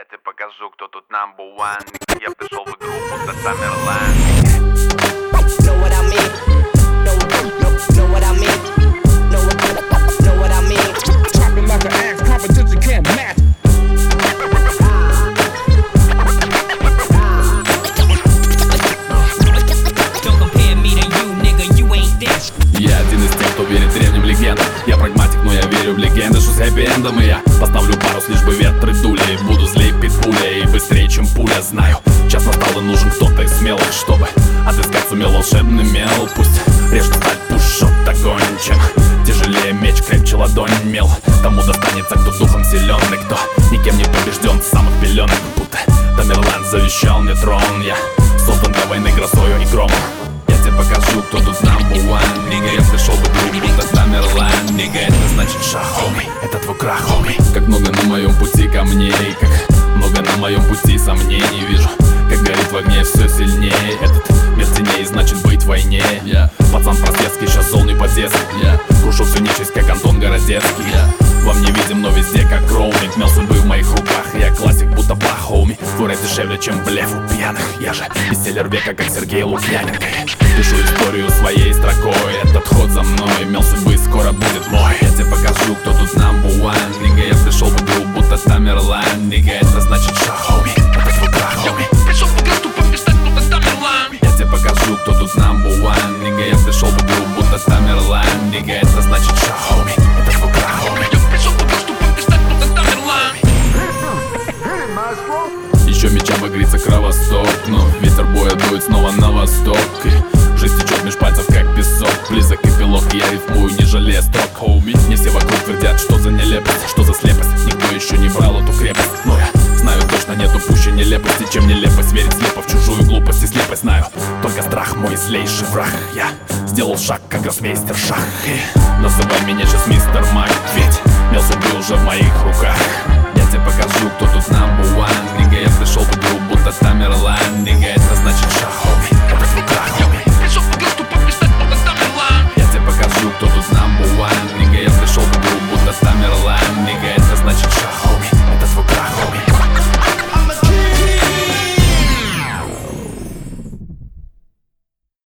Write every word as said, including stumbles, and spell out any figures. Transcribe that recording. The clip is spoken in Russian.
тебе покажу, кто тут number one. Я пришел в игру, будто Тамерлан. Know what I mean? Know, know, know what I mean? Know what, know what I mean? Chopping like an axe, competition can't match. Я один из тех, кто верит древним легендам. Я прагматик, но я верю в легенды, что с хэппи-эндом. И я поставлю парус, лишь бы ветры дули. Буду злей питбуля и быстрее, чем пуля. Знаю, час настал и нужен кто-то из смелых, чтобы отыскать сумел волшебный мел. Пусть режет сталь, пушок огонь, чем тяжелее меч, крепче ладонь мел. Тому достанется, кто духом силен и кто никем не побежден с самых пеленок. Будто Тамерлан завещал мне трон. Я создан для войны грозою и громом. Я тебе покажу, кто тут number one. Нига, я пришел в игру, будто Тамерлан. Нига, это значит шаг, хоми, это твой крах, хоми. Как много на моем пути камней, как много на моем пути сомнений. Вижу, как горит в огне все сильнее. Этот мир теней, значит быть в войне. Я пацан простецкий, сейчас зол не по-детски. Я крушу всю нечисть, как Антон Городецкий. Я вам не видим, но везде как роуминг. Мел судьбы в моих руках, я классик, будто бах, хоми. Твой рэп дешевле, чем блеф у пьяных. Я же бестселлер века, как Сергей Лукьяненко. Пишу историю своей строкой, этот ход за мной. Мел судьбы скоро будет мой. Я тебе покажу, кто тут number one. Нига, я пришел в игру, будто Тамерлан. Нига, это значит шаг, хоми, это твой крах, хоми. Пришел в игру, чтобы стать будто Тамерлан. Я тебе покажу, кто тут number one. Нига, я пришел в игру, будто Тамерлан. Нига, это значит шаг, хоми, это твой крах, хоми. Я пришел в игру, чтобы стать будто Тамерлан. Еще меча багрится кровосток, но ветер боя дует снова на восток. И жизнь течет меж пальцев, как песок. Близок эпилог, я рифмую, не жалея строк, хоуми. Не все вокруг твердят, что за нелепость, что за слепость. Никто еще не брал эту крепость, но я знаю точно, нету пуще нелепости, чем нелепость. Верить слепо в чужую глупость и слепость. Знаю, только страх мой злейший враг. Я сделал шаг, как гроссмейстер шах. И называй меня сейчас мистер Майк, ведь мел судьбы уже в моих руках. Я тебе покажу, кто тут number one. Нига, я пришел в игру, будто Тамерлан. Нига,